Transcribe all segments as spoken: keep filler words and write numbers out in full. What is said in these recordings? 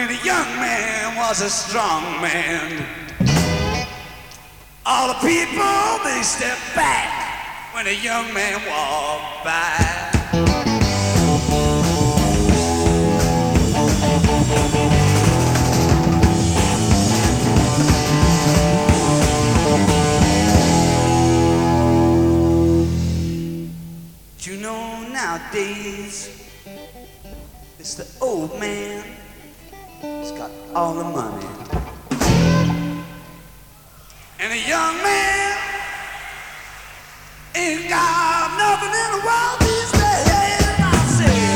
when a young man was a strong man. All the people, they step back when a young man walked by. But you know nowadays, it's the old man that's got all the money. And a young man ain't got nothing in the world these days. I say,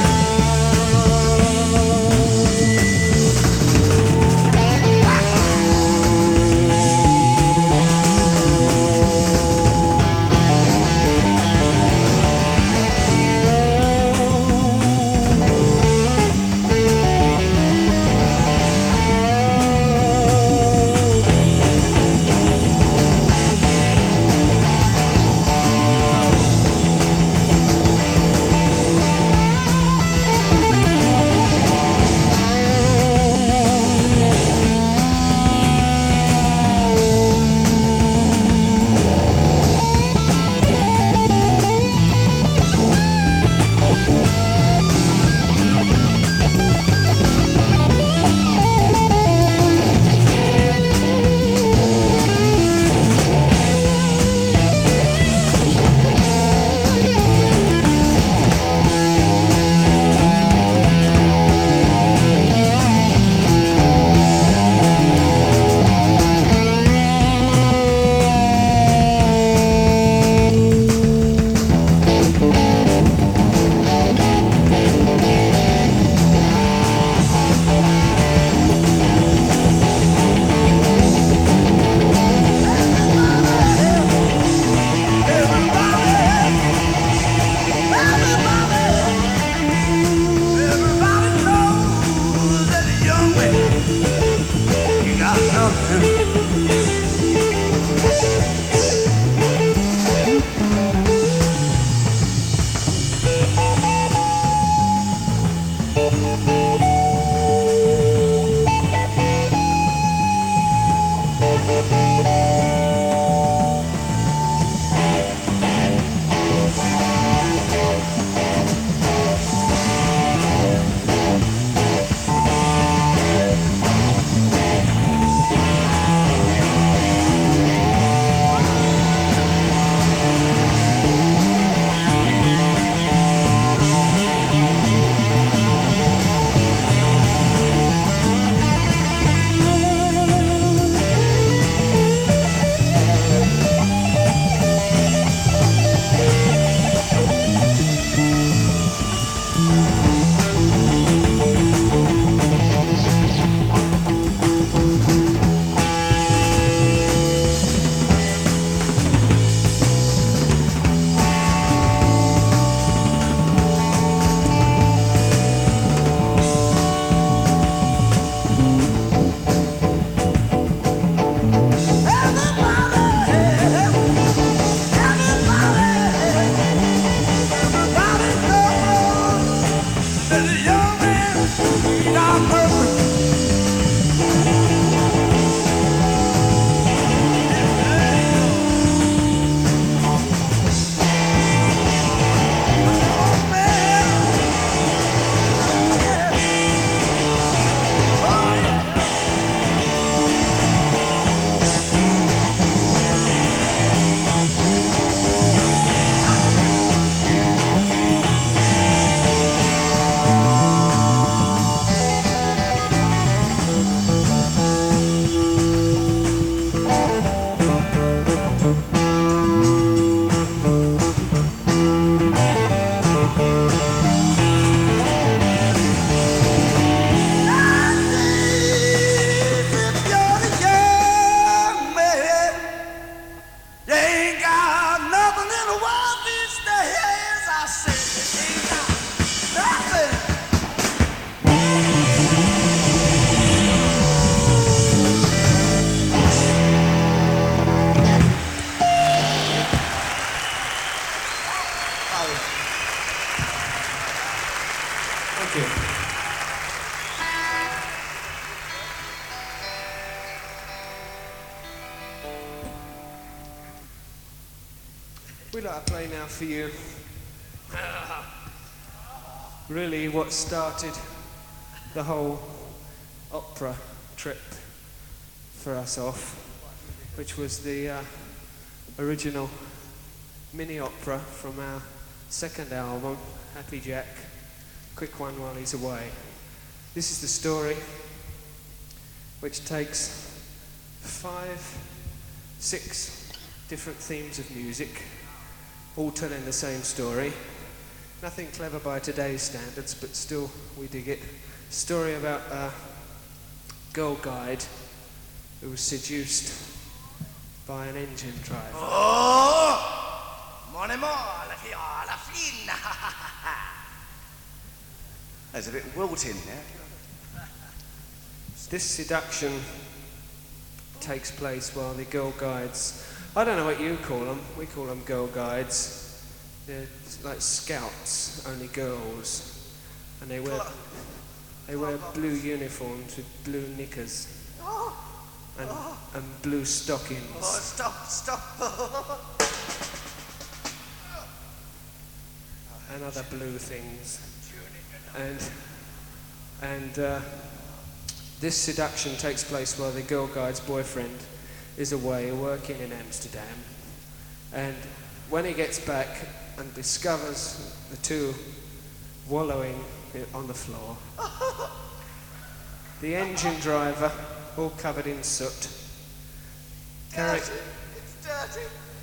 we'd like to play now for you. Really what started the whole opera trip for us off, which was the uh, original mini opera from our second album, Happy Jack, Quick One While He's Away. This is the story which takes five, six different themes of music, all telling the same story. Nothing clever by today's standards, but still we dig it. Story about a girl guide who was seduced by an engine driver. Oh! Mon amour, la fille, la fine! There's a bit wilting there. This seduction takes place while the girl guides, I don't know what you call them, we call them girl guides. They're like scouts, only girls, and they wear they wear blue uniforms with blue knickers and, and blue stockings. Oh, stop, stop! And other blue things, and and uh, this seduction takes place while the girl guide's boyfriend is away working in Amsterdam, and when he gets back and discovers the two wallowing on the floor, the engine driver, all covered in soot, carry, Dirty. It's dirty.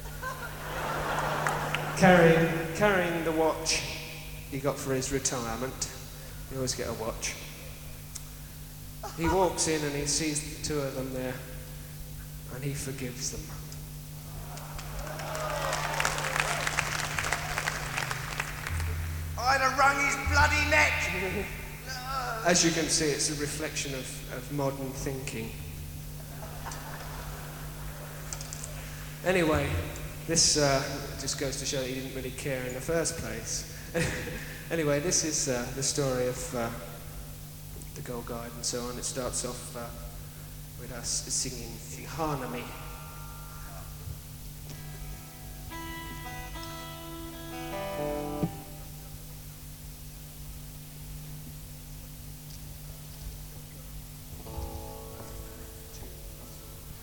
carrying, carrying the watch he got for his retirement. You always get a watch. He walks in and he sees the two of them there, and he forgives them. I'd have wrung his bloody neck! No. As you can see, it's a reflection of, of modern thinking. Anyway, this uh, just goes to show that he didn't really care in the first place. Anyway, this is uh, the story of uh, the girl guide and so on. It starts off uh, with us singing Harmony.